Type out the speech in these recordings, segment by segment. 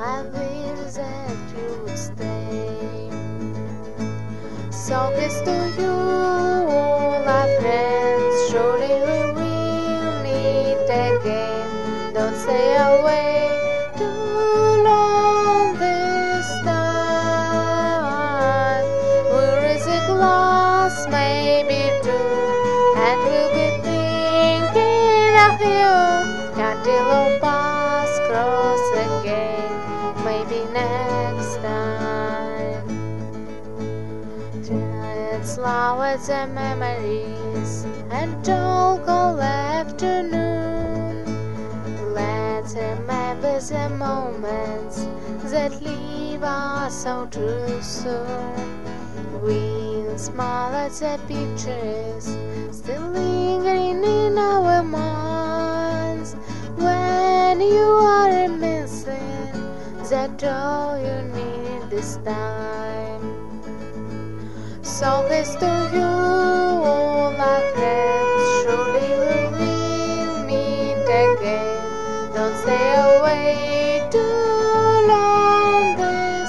I wish that you would stay. So here's to you, all our friends. Surely we will meet again. Don't stay away too long this time. We'll raise a glass, maybe two, and we'll be thinking of you until our paths cross again. Maybe next time. Giant flowers and memories, and dull cold afternoon. Let's remember the moments that leave us so too soon. We'll smile at the pictures still lingering in our minds. When you are missing, that's all you need this time. So here's to you, all our friends. Surely we will meet again. Don't stay away too long this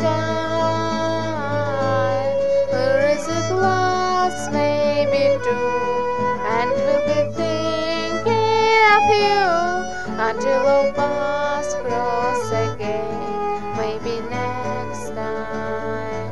time. We'll raise a glass, maybe two, and we'll be thinking of you until our paths cross again. Maybe next time.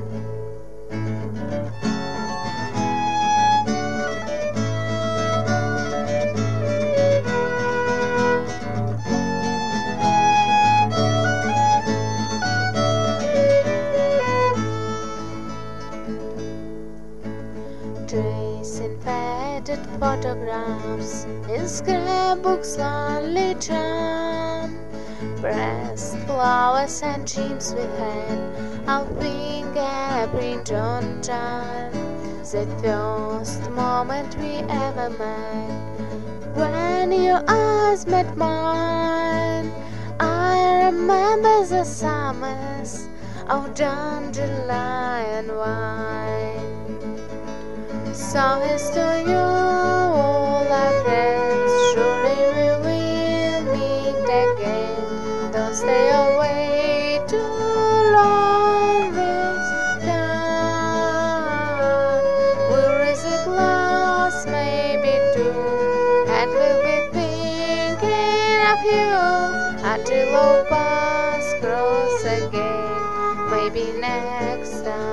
Tracing faded photographs in scrapbooks only charm. Pressed flowers and dreams we had of being a print on time. The first moment we ever met, when your eyes met mine. I remember the summers of dandelion wine. So here's to you, all our friends. Surely we will meet again. Don't stay away too long this time. We'll raise a glass, maybe two, and we'll be thinking of you until our paths cross again. Maybe next time.